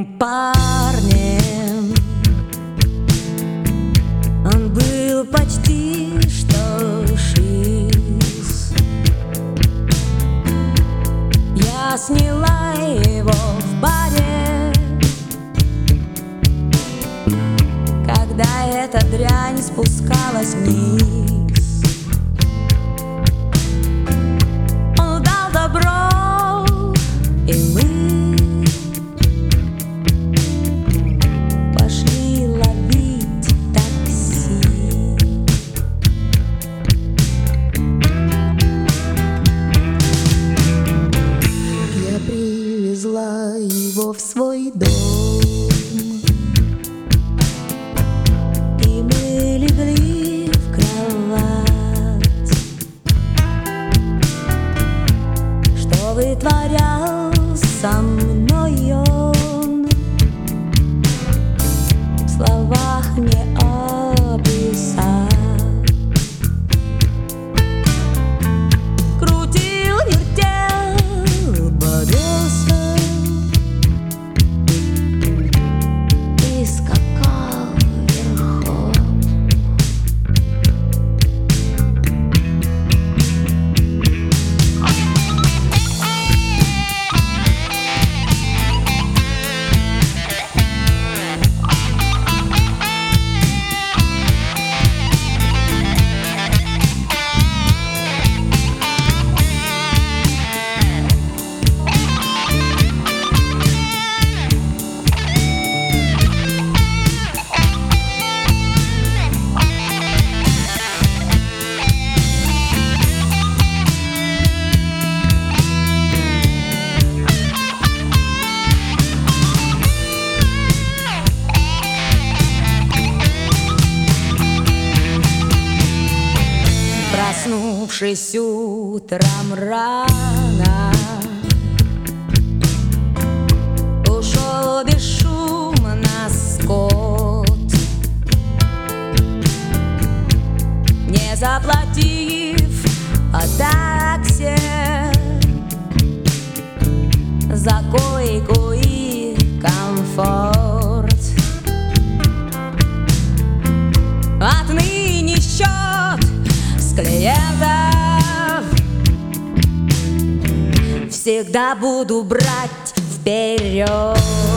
моим парнем. Он был почти что шиз. Я сняла его в баре, когда эта дрянь спускалась вниз. Он дал добро, и мы пошли ловить такси. Я привезла его в свой дом, и мы легли в кровать. Что вытворял со мной он, в словах не описать. Крутил, вертел, бодрился и скакал верхом. Проснувшись утром рано, ушел бесшумно скот, не заплатив такси за койку и комфорт. Отныне счет с клиентов всегда буду брать вперед.